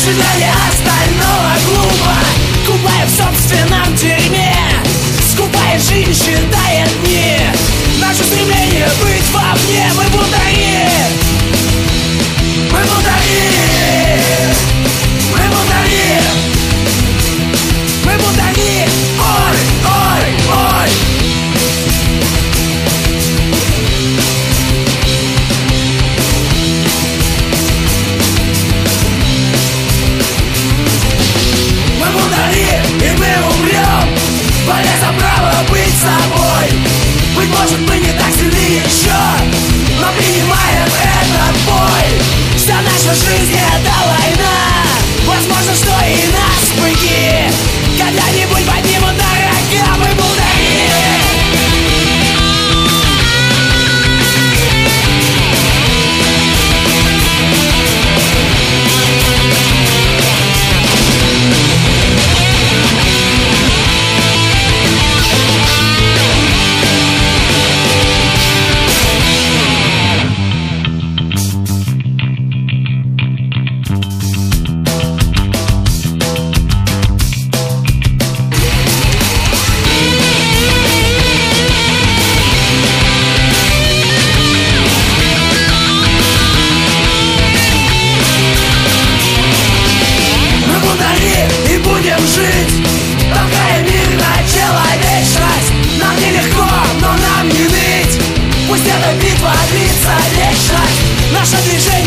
Ожидание остального глупо. Купая в собственном дерьме, скупая жизнь, считая дни. Наше стремление быть вовне. Мы бунтари. Мы бунтари. Мы бунтари. Мы бунтари. Ой, ой, ой. Мы бунтари, и мы умрем, борясь за право быть собой. Быть может, мы не так сильны еще, но принимаем этот бой. Вся наша жизнь — это война. Возможно, что и нас быки когда-нибудь поднимут на рога. Мы бунтари. Толкая мир на человечность. Нам нелегко, но нам не ныть. Пусть эта битва длится вечность. Наше движение